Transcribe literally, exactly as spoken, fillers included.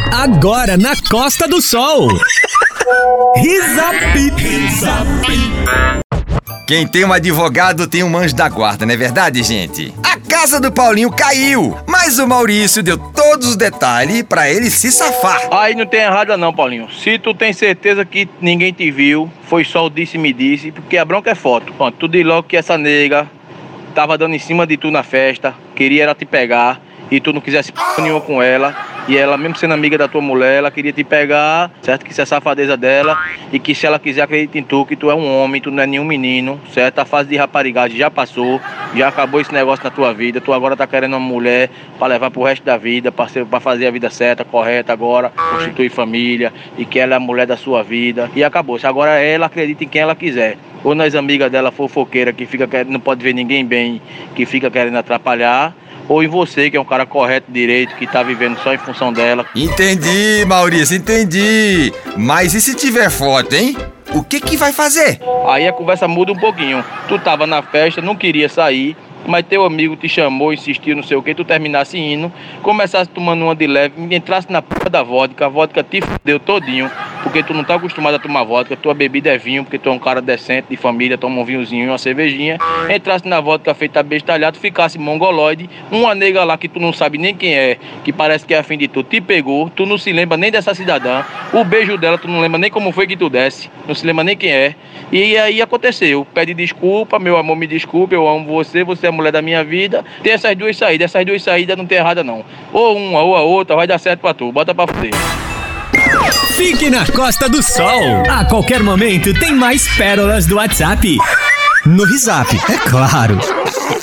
Agora na Costa do Sol. Rizap. Quem tem um advogado tem um anjo da guarda, não é verdade, gente? A casa do Paulinho caiu, mas o Maurício deu todos os detalhes pra ele se safar. Aí não tem errado não, Paulinho. Se tu tem certeza que ninguém te viu, foi só o disse-me-disse, porque a bronca é foto. Pronto, tu diz logo que essa nega tava dando em cima de tu na festa, queria ela te pegar, e tu não quisesse p*** nenhuma com ela, e ela, mesmo sendo amiga da tua mulher, ela queria te pegar, certo? Que isso é a safadeza dela, e que se ela quiser acreditar em tu, que tu é um homem, tu não é nenhum menino, certo? A fase de raparigagem já passou, já acabou esse negócio na tua vida, tu agora tá querendo uma mulher pra levar pro resto da vida, pra, ser, pra fazer a vida certa, correta agora, constituir família, e que ela é a mulher da sua vida, e acabou. Se agora ela acredita em quem ela quiser, ou nas amigas dela fofoqueira, que fica, não pode ver ninguém bem, que fica querendo atrapalhar, ou em você, que é um cara correto, direito, que tá vivendo só em função dela. Entendi, Maurício, entendi. Mas e se tiver foto, hein? O que que vai fazer? Aí a conversa muda um pouquinho. Tu tava na festa, não queria sair, mas teu amigo te chamou, insistiu, não sei o que, tu terminasse indo, começasse tomando uma de leve, entrasse na porra da vodka, a vodka te fudeu todinho, porque tu não tá acostumado a tomar vodka, tua bebida é vinho, porque tu é um cara decente, de família, toma um vinhozinho, uma cervejinha, entrasse na vodka feita bestalhado, ficasse mongoloide, uma nega lá que tu não sabe nem quem é, que parece que é afim de tu, te pegou, tu não se lembra nem dessa cidadã, o beijo dela tu não lembra nem como foi que tu desse, não se lembra nem quem é, e aí aconteceu, pede desculpa, meu amor, me desculpe, eu amo você, você é a mulher da minha vida, tem essas duas saídas, essas duas saídas não tem errada não, ou uma ou a outra, vai dar certo pra tu, bota pra fuder. Fique na Costa do Sol. A qualquer momento tem mais pérolas do WhatsApp. No Rizap, é claro.